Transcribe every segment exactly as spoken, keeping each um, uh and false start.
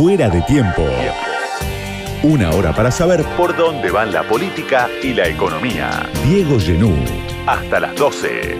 Fuera de tiempo. Una hora para saber por dónde van la política y la economía. Diego Genú. Hasta las doce.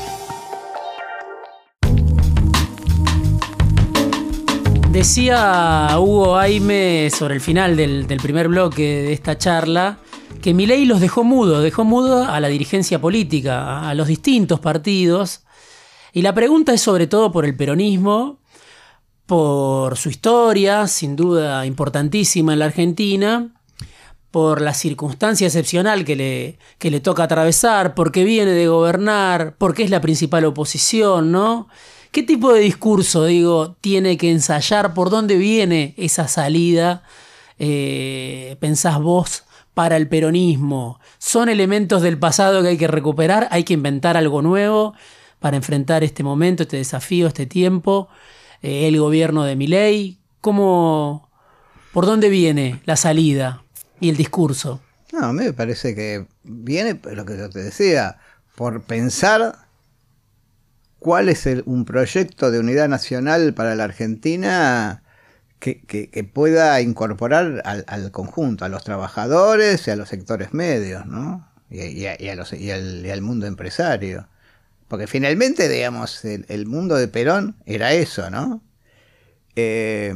Decía Hugo Aime sobre el final del, del primer bloque de esta charla que Milei los dejó mudo, dejó mudo a la dirigencia política, a los distintos partidos. Y la pregunta es sobre todo por el peronismo, por su historia, sin duda importantísima en la Argentina, por la circunstancia excepcional que le, que le toca atravesar, porque viene de gobernar, porque es la principal oposición, ¿no? ¿Qué tipo de discurso, digo, tiene que ensayar? ¿Por dónde viene esa salida, eh, pensás vos, para el peronismo? ¿Son elementos del pasado que hay que recuperar? ¿Hay que inventar algo nuevo para enfrentar este momento, este desafío, este tiempo? Eh, ¿el gobierno de Milei? ¿Cómo, por dónde viene la salida y el discurso? No, a mí me parece que viene, lo que yo te decía, por pensar cuál es el, un proyecto de unidad nacional para la Argentina que, que, que pueda incorporar al, al conjunto, a los trabajadores y a los sectores medios, ¿no? Y, y, a, y, a los, y, al, y al mundo empresario. Porque finalmente, digamos, el, el mundo de Perón era eso, ¿no? Eh,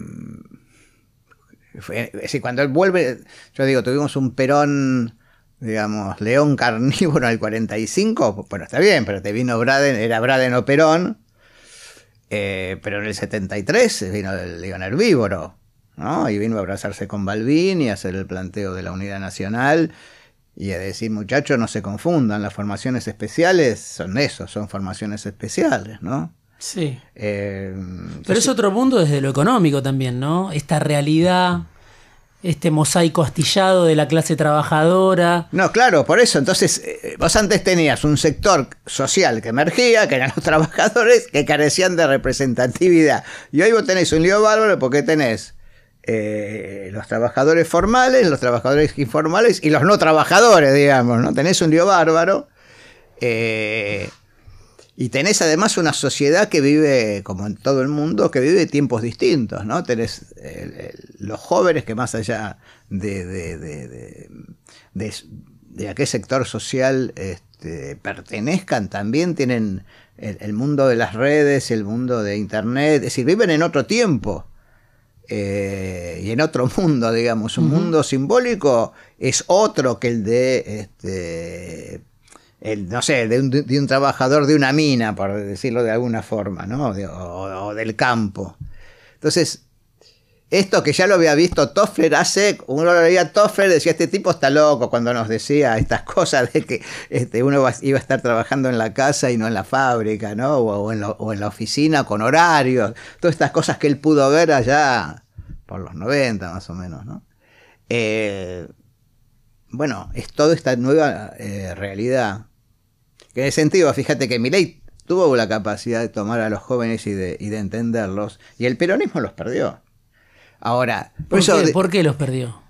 fue, es decir, cuando él vuelve, yo digo, tuvimos un Perón, digamos, león carnívoro en el cuarenta y cinco, bueno, está bien, pero te vino Braden, era Braden o Perón, eh, pero en el setenta y tres vino el león herbívoro, ¿no? Y vino a abrazarse con Balbín y a hacer el planteo de la unidad nacional y a decir, muchachos, no se confundan, las formaciones especiales son eso, son formaciones especiales, ¿no? Sí. Eh, pero es otro mundo desde lo económico también, ¿no? Esta realidad, este mosaico astillado de la clase trabajadora. No, claro, por eso. Entonces, eh, vos antes tenías un sector social que emergía, que eran los trabajadores, que carecían de representatividad. Y hoy vos tenés un lío bárbaro porque tenés eh, los trabajadores formales, los trabajadores informales y los no trabajadores, digamos, ¿no? Tenés un lío bárbaro. Eh, y tenés además una sociedad que vive, como en todo el mundo, que vive tiempos distintos, ¿no? Tenés eh, los jóvenes que más allá de, de, de, de, de, de a qué sector social este, pertenezcan, también tienen el, el mundo de las redes, el mundo de internet, es decir, viven en otro tiempo. Eh, y en otro mundo, digamos, un uh-huh. mundo simbólico es otro que el de, este, el, no sé, de un, de un trabajador de una mina, por decirlo de alguna forma, ¿no? De, o, o del campo. Entonces, esto que ya lo había visto Toffler hace, uno lo veía Toffler, decía, este tipo está loco cuando nos decía estas cosas de que este, uno iba a estar trabajando en la casa y no en la fábrica, ¿no? O, o, en, lo, o en la oficina con horarios, todas estas cosas que él pudo ver allá por los noventa más o menos, ¿no? Eh, bueno, es toda esta nueva eh, realidad. Que en ese sentido, fíjate que Milei tuvo la capacidad de tomar a los jóvenes y de, y de entenderlos, y el peronismo los perdió. Ahora, por, ¿Por, eso, qué? ¿Por qué los perdió?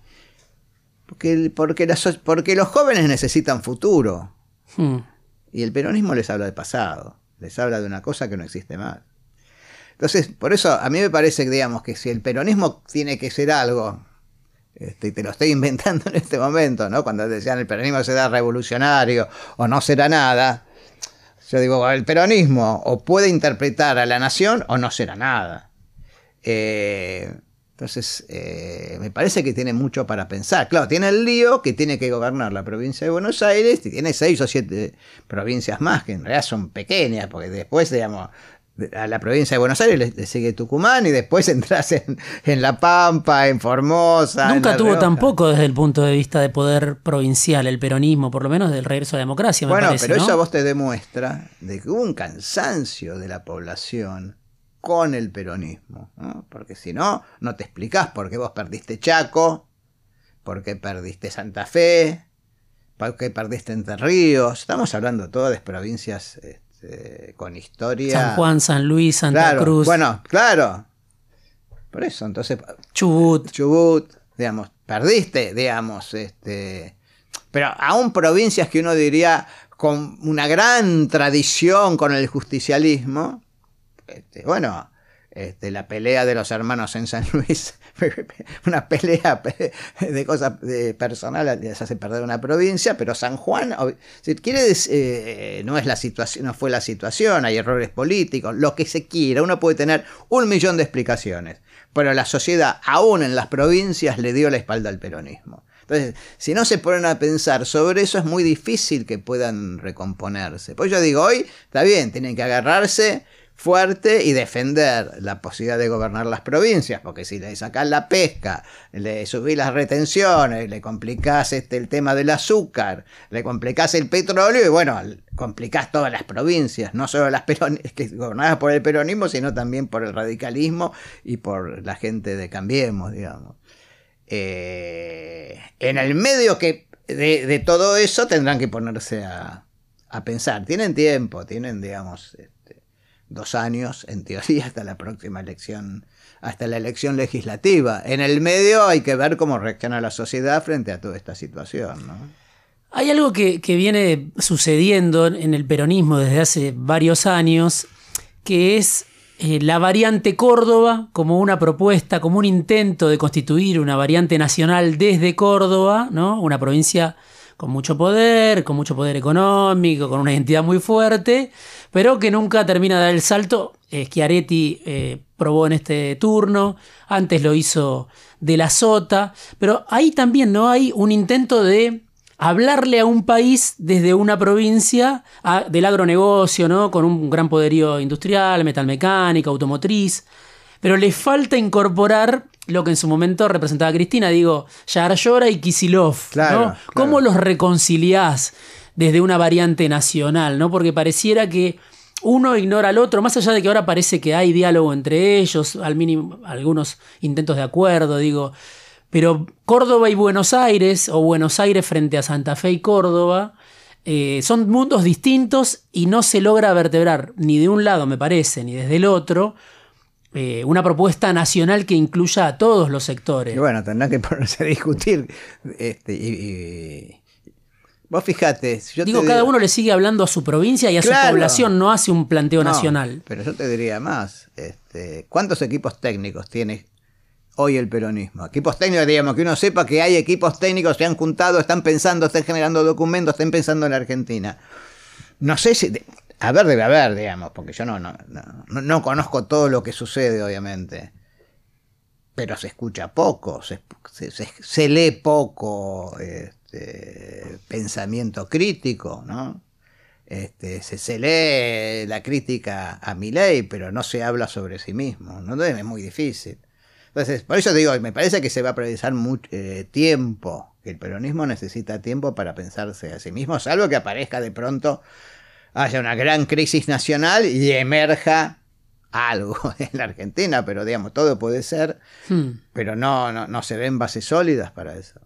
Porque, porque, las, porque los jóvenes necesitan futuro. Hmm. Y el peronismo les habla de pasado. Les habla de una cosa que no existe más. Entonces, por eso a mí me parece que, digamos, que si el peronismo tiene que ser algo, este, y te lo estoy inventando en este momento, ¿no? Cuando decían el peronismo será revolucionario o no será nada, yo digo, el peronismo o puede interpretar a la nación o no será nada. Eh... Entonces, eh, me parece que tiene mucho para pensar. Claro, tiene el lío que tiene que gobernar la provincia de Buenos Aires, y tiene seis o siete provincias más, que en realidad son pequeñas, porque después, digamos, a la provincia de Buenos Aires le, le sigue Tucumán, y después entras en, en La Pampa, en Formosa. Nunca en tuvo Rioja. tampoco desde el punto de vista de poder provincial el peronismo, por lo menos del regreso a la democracia, me bueno, parece, pero ¿no? eso a vos te demuestra de que hubo un cansancio de la población con el peronismo, ¿no? Porque si no, no te explicás por qué vos perdiste Chaco, por qué perdiste Santa Fe, por qué perdiste Entre Ríos. Estamos hablando todas de provincias este, con historia. San Juan, San Luis, Santa claro, Cruz. Bueno, claro. Por eso, entonces. Chubut. Chubut, digamos, perdiste, digamos, este. Pero aún provincias que uno diría con una gran tradición con el justicialismo. Este, bueno, Este, la pelea de los hermanos en San Luis, una pelea de cosas de personal, les hace perder una provincia, pero San Juan, si quiere, eh, no es la situación, no fue la situación, hay errores políticos, lo que se quiera, uno puede tener un millón de explicaciones, pero la sociedad, aún en las provincias, le dio la espalda al peronismo. Entonces, si no se ponen a pensar sobre eso, es muy difícil que puedan recomponerse. Pues yo digo, hoy está bien, tienen que agarrarse fuerte y defender la posibilidad de gobernar las provincias, porque si le sacás la pesca, le subís las retenciones, le complicás este, el tema del azúcar, le complicás el petróleo y bueno, complicás todas las provincias, no solo las peron- que gobernadas por el peronismo, sino también por el radicalismo y por la gente de Cambiemos, digamos. Eh, en el medio que de, de todo eso tendrán que ponerse a, a pensar. Tienen tiempo, tienen, digamos, este, dos años, en teoría, hasta la próxima elección, hasta la elección legislativa. En el medio hay que ver cómo reacciona la sociedad frente a toda esta situación, ¿no? Hay algo que, que viene sucediendo en el peronismo desde hace varios años, que es Eh, la variante Córdoba como una propuesta, como un intento de constituir una variante nacional desde Córdoba, ¿no? Una provincia con mucho poder, con mucho poder económico, con una identidad muy fuerte, pero que nunca termina de dar el salto. Eh, Schiaretti eh, probó en este turno, antes lo hizo De la Sota, pero ahí también no hay un intento de hablarle a un país desde una provincia a, del agronegocio, ¿no? Con un gran poderío industrial, metalmecánica, automotriz, pero le falta incorporar lo que en su momento representaba Cristina, digo, Yarlora y Kicillof, claro, ¿no? Claro. ¿Cómo los reconciliás desde una variante nacional, ¿no? Porque pareciera que uno ignora al otro, más allá de que ahora parece que hay diálogo entre ellos, al mínimo algunos intentos de acuerdo, digo. Pero Córdoba y Buenos Aires, o Buenos Aires frente a Santa Fe y Córdoba, eh, son mundos distintos y no se logra vertebrar ni de un lado, me parece, ni desde el otro, eh, una propuesta nacional que incluya a todos los sectores. Y bueno, tendrán que ponerse a discutir. Este, y, y, vos fijate. Yo Digo, te cada digo, uno le sigue hablando a su provincia y a claro, su población, no hace un planteo no, nacional. Pero yo te diría más. Este, ¿cuántos equipos técnicos tiene hoy el peronismo? Equipos técnicos, digamos, que uno sepa que hay equipos técnicos, se han juntado, están pensando, están generando documentos, están pensando en la Argentina. No sé si... A ver, debe haber, digamos, porque yo no, no, no, no conozco todo lo que sucede, obviamente. Pero se escucha poco, se, se, se, se lee poco este, pensamiento crítico, ¿no? Este, se, se lee la crítica a Milei, pero no se habla sobre sí mismo, ¿no? Es muy difícil. Entonces, por eso digo, me parece que se va a precisar mucho eh, tiempo, que el peronismo necesita tiempo para pensarse a sí mismo, salvo que aparezca de pronto, haya una gran crisis nacional y emerja algo en la Argentina, pero digamos, todo puede ser, hmm. pero no, no, no se ven bases sólidas para eso.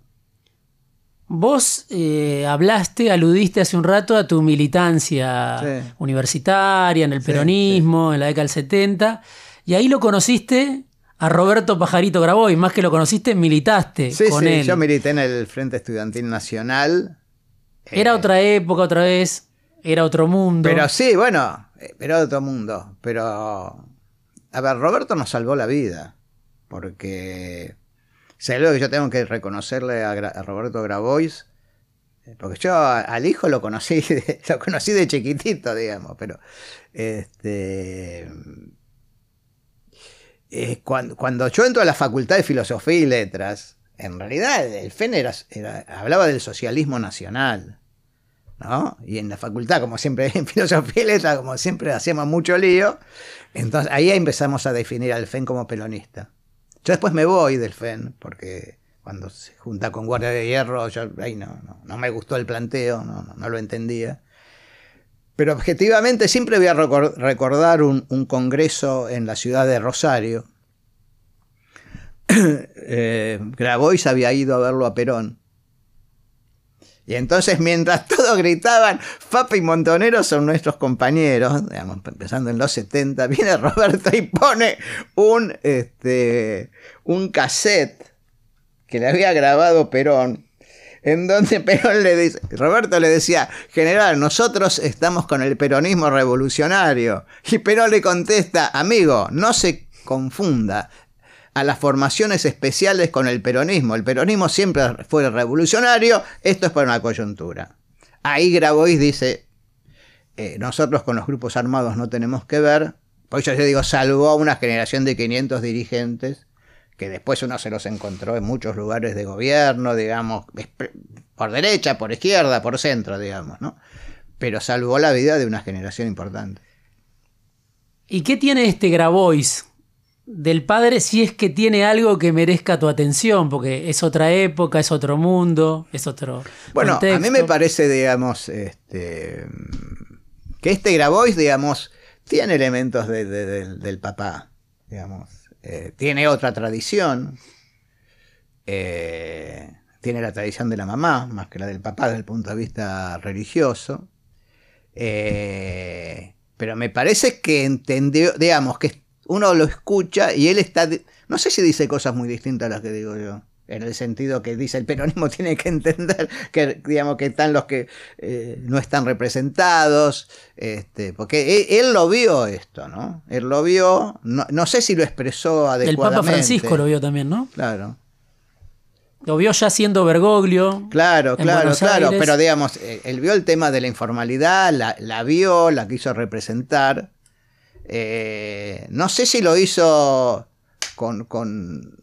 Vos eh, hablaste, aludiste hace un rato a tu militancia sí. universitaria, en el peronismo, sí, sí. en la década del setenta, y ahí lo conociste a Roberto Pajarito Grabois, más que lo conociste, militaste sí, con sí, él. Yo milité en el Frente Estudiantil Nacional. Era eh, otra época, otra vez, era otro mundo. Pero sí, bueno, era otro mundo. Pero, a ver, Roberto nos salvó la vida, porque sé lo que yo tengo que reconocerle a, Gra- a Roberto Grabois, porque yo al hijo lo conocí, de, lo conocí de chiquitito, digamos, pero este... Eh, cuando, cuando yo entro a la Facultad de Filosofía y Letras, en realidad el F E N era, era, hablaba del socialismo nacional, ¿no? Y en la facultad, como siempre, en Filosofía y Letras, como siempre hacíamos mucho lío, entonces ahí empezamos a definir al F E N como peronista. Yo después me voy del F E N, porque cuando se junta con Guardia de Hierro, yo ahí no, no, no me gustó el planteo, no, no, no lo entendía. Pero objetivamente siempre voy a recordar un, un congreso en la ciudad de Rosario. eh, Grabois había ido a verlo a Perón. Y entonces, mientras todos gritaban, Fapa y Montonero son nuestros compañeros, digamos, empezando en los setenta, viene Roberto y pone un, este, un cassette que le había grabado Perón, en donde Perón le dice, Roberto le decía, general, nosotros estamos con el peronismo revolucionario. Y Perón le contesta, amigo, no se confunda a las formaciones especiales con el peronismo. El peronismo siempre fue revolucionario, esto es para una coyuntura. Ahí Grabois dice, eh, nosotros con los grupos armados no tenemos que ver, por eso yo digo, salvó a una generación de quinientos dirigentes, que después uno se los encontró en muchos lugares de gobierno, digamos, por derecha, por izquierda, por centro, digamos, ¿no? Pero salvó la vida de una generación importante. ¿Y qué tiene este Grabois del padre, si es que tiene algo que merezca tu atención? Porque es otra época, es otro mundo, es otro Bueno, contexto. A mí me parece, digamos, este, que este Grabois, digamos, tiene elementos de, de, de, del papá, digamos. Eh, tiene otra tradición. Eh, tiene la tradición de la mamá, más que la del papá desde el punto de vista religioso. Eh, pero me parece que entendió, digamos, que uno lo escucha y él está, no sé si dice cosas muy distintas a las que digo yo, en el sentido que dice el peronismo tiene que entender que, digamos, que están los que eh, no están representados, este, porque él, él lo vio esto, ¿no? Él lo vio, no, no sé si lo expresó adecuadamente. El Papa Francisco lo vio también, ¿no? Claro. Lo vio ya siendo Bergoglio. Claro, claro, Buenos claro, Aires. pero digamos, él vio el tema de la informalidad, la, la vio, la quiso representar. Eh, no sé si lo hizo con, con...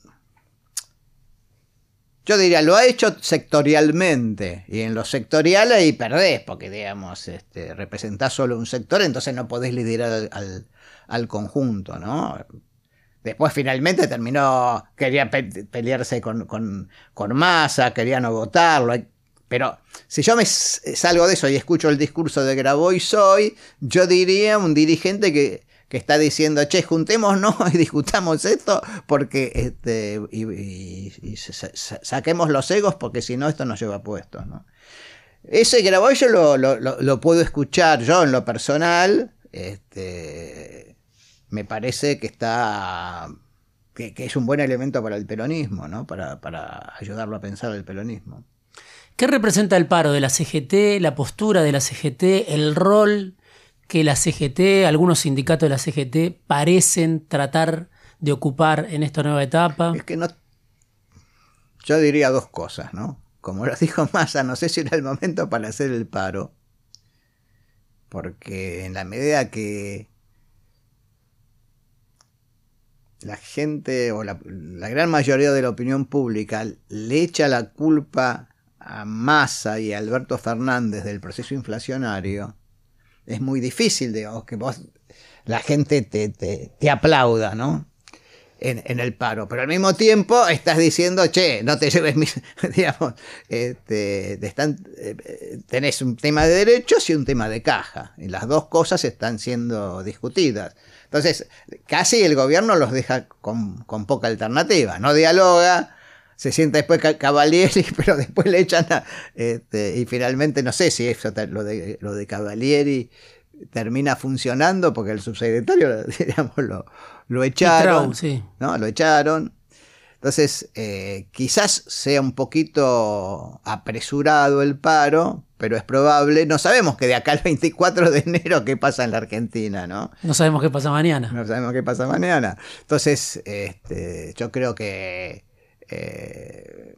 Yo diría, lo ha hecho sectorialmente, y en los sectoriales ahí perdés, porque digamos, este, representás solo un sector, entonces no podés liderar al, al, al conjunto, ¿no? Después finalmente terminó, quería pe pelearse con, con, con Massa, quería no votarlo, pero si yo me salgo de eso y escucho el discurso de Grabois hoy, yo diría un dirigente que, que está diciendo, che, juntémonos y discutamos esto, porque este, y, y, y sa saquemos los egos, porque si no esto nos lleva puestos, ¿no? Ese Grabois yo lo, lo, lo, lo puedo escuchar yo en lo personal, este... me parece que está que, que es un buen elemento para el peronismo, ¿no? Para, para ayudarlo a pensar el peronismo. ¿Qué representa el paro de la C G T, la postura de la C G T, el rol que la C G T, algunos sindicatos de la C G T parecen tratar de ocupar en esta nueva etapa? Es que no, yo diría dos cosas, ¿no? Como lo dijo Massa, no sé si era el momento para hacer el paro, porque en la medida que la gente o la, la gran mayoría de la opinión pública le echa la culpa a Massa y a Alberto Fernández del proceso inflacionario, es muy difícil, digamos, que vos, la gente te, te, te aplauda, ¿no? En, en el paro, pero al mismo tiempo estás diciendo, che, no te lleves mis, digamos, este, te están, eh, tenés un tema de derechos y un tema de caja, y las dos cosas están siendo discutidas. Entonces, casi el gobierno los deja con, con poca alternativa, no dialoga, se sienta después Cavalieri, pero después le echan a, este, y finalmente no sé si eso, lo de, lo de Cavalieri termina funcionando, porque el subsecretario, digamos, lo, lo echaron, Trau, sí. ¿no? Lo echaron. Entonces, eh, quizás sea un poquito apresurado el paro, pero es probable. No sabemos que de acá al veinticuatro de enero qué pasa en la Argentina, ¿no? No sabemos qué pasa mañana. No sabemos qué pasa mañana. Entonces, este, yo creo que eh,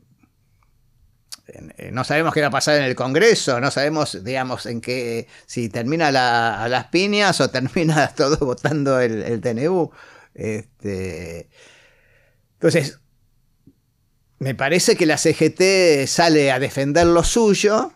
no sabemos qué va a pasar en el Congreso, no sabemos, digamos, en qué, si termina la, a las piñas o termina todo votando el, el T N U. Este, entonces, me parece que la C G T sale a defender lo suyo,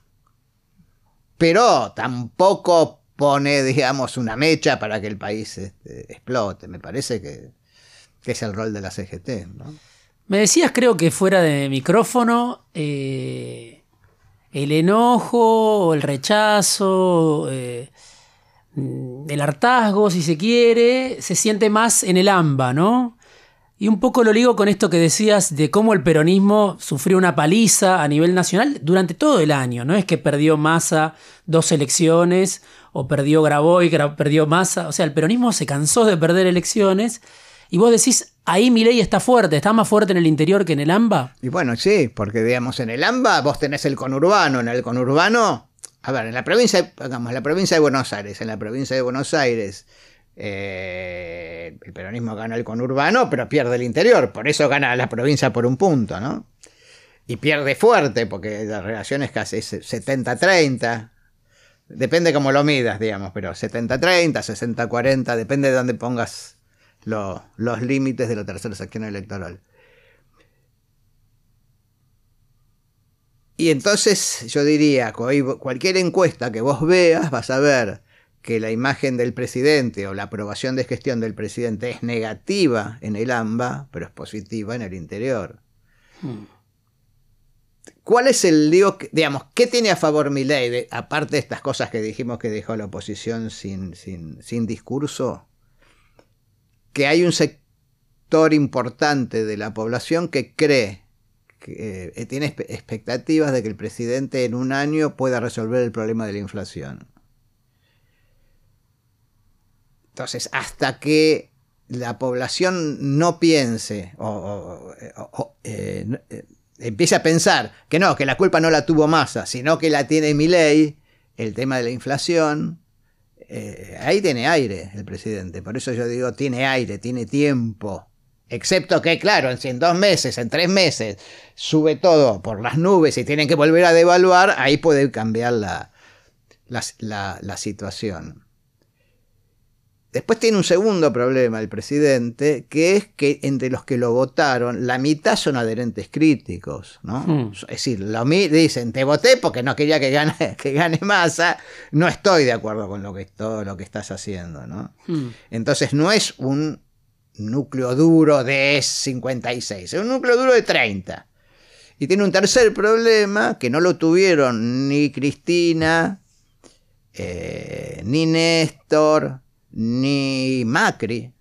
pero tampoco pone, digamos, una mecha para que el país este, explote. Me parece que, que es el rol de la C G T, ¿no? Me decías, creo que fuera de micrófono, eh, el enojo o el rechazo, eh, el hartazgo, si se quiere, se siente más en el AMBA, ¿no? Y un poco lo ligo con esto que decías de cómo el peronismo sufrió una paliza a nivel nacional durante todo el año. No es que perdió Massa dos elecciones o perdió Grabois, perdió Massa. O sea, el peronismo se cansó de perder elecciones. Y vos decís, ahí Milei está fuerte, está más fuerte en el interior que en el AMBA. Y bueno, sí, porque digamos, en el AMBA vos tenés el conurbano, en el conurbano, a ver, en la provincia, digamos, en la provincia de Buenos Aires, en la provincia de Buenos Aires, eh, el peronismo gana el conurbano, pero pierde el interior, por eso gana la provincia por un punto, ¿no? Y pierde fuerte, porque la relación es casi setenta treinta, depende cómo lo midas, digamos, pero setenta treinta, sesenta cuarenta, depende de dónde pongas lo, los límites de la tercera sección electoral. Y entonces yo diría, cualquier encuesta que vos veas, vas a ver que la imagen del presidente o la aprobación de gestión del presidente es negativa en el AMBA, pero es positiva en el interior. Hmm. ¿Cuál es el lío, digamos, qué tiene a favor Milei, de, aparte de estas cosas que dijimos que dejó la oposición sin, sin, sin discurso? Que hay un sector importante de la población que cree, que eh, tiene expectativas de que el presidente en un año pueda resolver el problema de la inflación. Entonces, hasta que la población no piense o, o, o eh, eh, empiece a pensar que no, que la culpa no la tuvo Massa, sino que la tiene Milei, el tema de la inflación, eh, ahí tiene aire el presidente. Por eso yo digo, tiene aire, tiene tiempo. Excepto que, claro, en dos meses, en tres meses, sube todo por las nubes y tienen que volver a devaluar, ahí puede cambiar la, la, la, la situación. Después tiene un segundo problema el presidente, que es que entre los que lo votaron, la mitad son adherentes críticos, ¿no? Hmm. Es decir, lo dicen, te voté porque no quería que gane, que gane Massa, no estoy de acuerdo con lo que, todo lo que estás haciendo, ¿no? Hmm. Entonces no es un núcleo duro de cincuenta y seis, es un núcleo duro de treinta. Y tiene un tercer problema, que no lo tuvieron ni Cristina, eh, ni Néstor, ni Macri,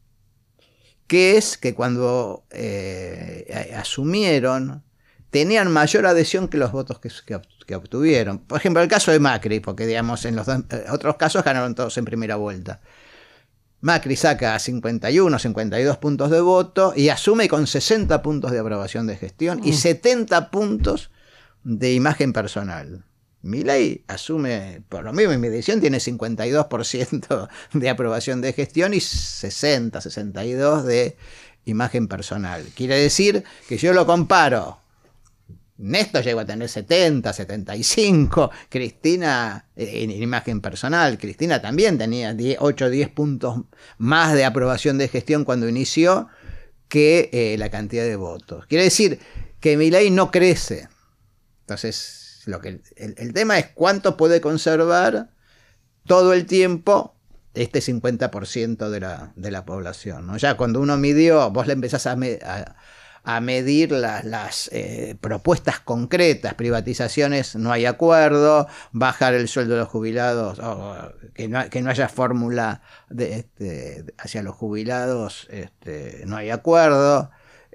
que es que cuando eh, asumieron tenían mayor adhesión que los votos que, que, que obtuvieron. Por ejemplo, el caso de Macri, porque digamos en los dos, eh, otros casos ganaron todos en primera vuelta. Macri saca cincuenta y uno, cincuenta y dos puntos de voto y asume con sesenta puntos de aprobación de gestión mm. y setenta puntos de imagen personal. Milei asume, por lo mismo en mi edición, tiene cincuenta y dos por ciento de aprobación de gestión y sesenta, sesenta y dos de imagen personal. Quiere decir que yo lo comparo. Néstor llegó a tener setenta, setenta y cinco, Cristina en imagen personal, Cristina también tenía ocho o diez puntos más de aprobación de gestión cuando inició que eh, la cantidad de votos. Quiere decir que Milei no crece. Entonces, Lo que, el, el tema es cuánto puede conservar todo el tiempo este cincuenta por ciento de la, de la población, ¿no? Ya cuando uno midió, vos le empezás a, me, a, a medir la, las eh, propuestas concretas, privatizaciones, no hay acuerdo, bajar el sueldo de los jubilados, oh, que, no, que no haya fórmula de, este, hacia los jubilados, este, no hay acuerdo,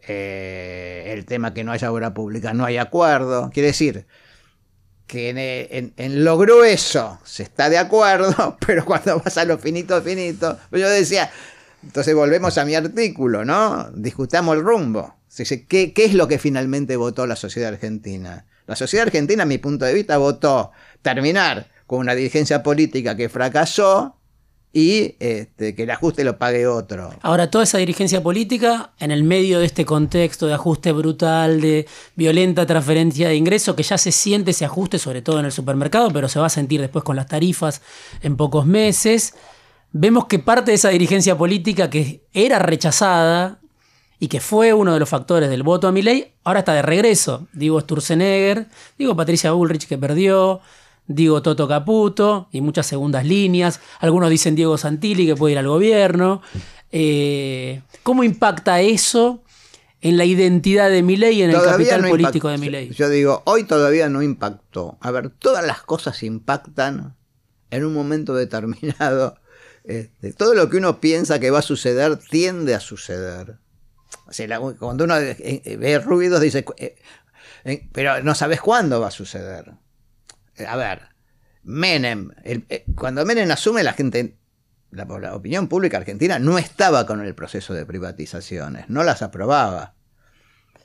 eh, el tema que no haya obra pública, no hay acuerdo, quiere decir que en, en, en lo grueso se está de acuerdo, pero cuando vas a lo finito, finito, yo decía, entonces volvemos a mi artículo, ¿no? Discutamos el rumbo. ¿Qué, ¿Qué es lo que finalmente votó la sociedad argentina? La sociedad argentina, a mi punto de vista, votó terminar con una dirigencia política que fracasó y este, que el ajuste lo pague otro. Ahora, toda esa dirigencia política, en el medio de este contexto de ajuste brutal, de violenta transferencia de ingresos, que ya se siente ese ajuste, sobre todo en el supermercado, pero se va a sentir después con las tarifas en pocos meses, vemos que parte de esa dirigencia política que era rechazada y que fue uno de los factores del voto a Milei, ahora está de regreso. Digo Sturzenegger, digo Patricia Bullrich, que perdió, digo Toto Caputo y muchas segundas líneas. Algunos dicen Diego Santilli, que puede ir al gobierno. Eh, ¿Cómo impacta eso en la identidad de Milei y en el capital no político de Milei? Yo digo, hoy todavía no impactó. A ver, todas las cosas impactan en un momento determinado. Este, todo lo que uno piensa que va a suceder tiende a suceder. O sea, la, cuando uno ve ruidos dice, eh, eh, pero no sabes cuándo va a suceder. A ver, Menem, el, eh, cuando Menem asume, la gente, la, la opinión pública argentina no estaba con el proceso de privatizaciones, no las aprobaba.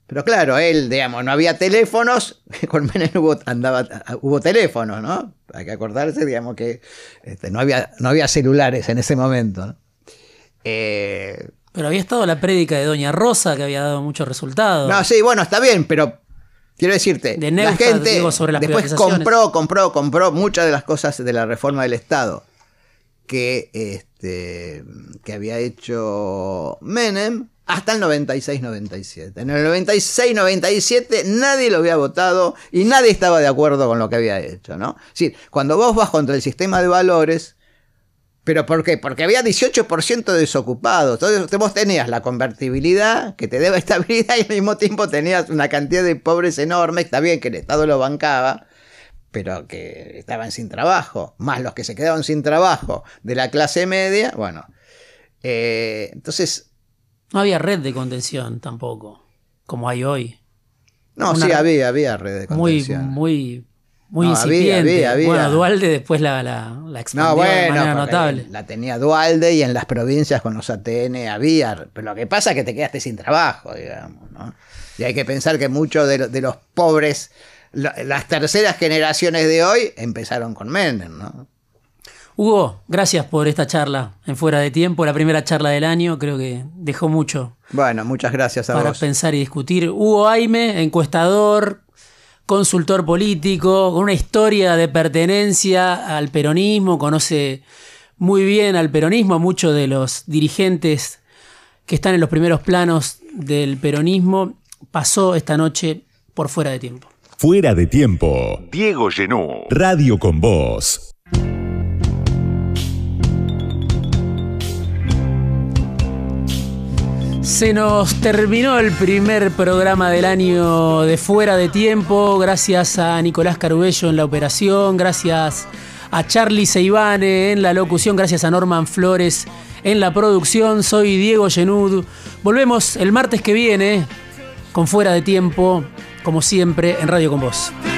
Pero claro, él, digamos, no había teléfonos, con Menem hubo, andaba, hubo teléfonos, ¿no? Hay que acordarse, digamos, que este, no, había, no había celulares en ese momento, ¿no? Eh, pero había estado la prédica de Doña Rosa, que había dado muchos resultados. No, sí, bueno, está bien, pero quiero decirte, de la Neustadt, gente digo, sobre las después compró, compró, compró muchas de las cosas de la reforma del Estado que, este, que había hecho Menem hasta el noventa y seis noventa y siete. En el noventa y seis noventa y siete nadie lo había votado y nadie estaba de acuerdo con lo que había hecho, ¿no? Es decir, cuando vos vas contra el sistema de valores, ¿pero por qué? Porque había dieciocho por ciento de desocupados. Entonces vos tenías la convertibilidad que te daba estabilidad y al mismo tiempo tenías una cantidad de pobres enorme. Está bien que el Estado lo bancaba, pero que estaban sin trabajo, más los que se quedaban sin trabajo de la clase media. Bueno, eh, entonces... No había red de contención tampoco, como hay hoy. No, Una sí, había, había red de contención. Muy, muy, muy no, incipiente. Había, había, había. Bueno, Duhalde después la, la, la expandió no, bueno, de manera notable. La tenía Duhalde y en las provincias con los A T N había. Pero lo que pasa es que te quedaste sin trabajo, digamos, ¿no? Y hay que pensar que muchos de, de los pobres, las terceras generaciones de hoy, empezaron con Menem, ¿no? Hugo, gracias por esta charla en Fuera de Tiempo, la primera charla del año, creo que dejó mucho. Bueno, muchas gracias a para vos. Para pensar y discutir. Hugo Aime, encuestador, consultor político, con una historia de pertenencia al peronismo, conoce muy bien al peronismo, a muchos de los dirigentes que están en los primeros planos del peronismo, pasó esta noche por Fuera de Tiempo. Fuera de Tiempo. Diego Genú. Radio con Vos. Se nos terminó el primer programa del año de Fuera de Tiempo. Gracias a Nicolás Carubello en la operación, gracias a Charlie Seivane en la locución, gracias a Norman Flores en la producción. Soy Diego Genud. Volvemos el martes que viene con Fuera de Tiempo, como siempre, en Radio con Vos.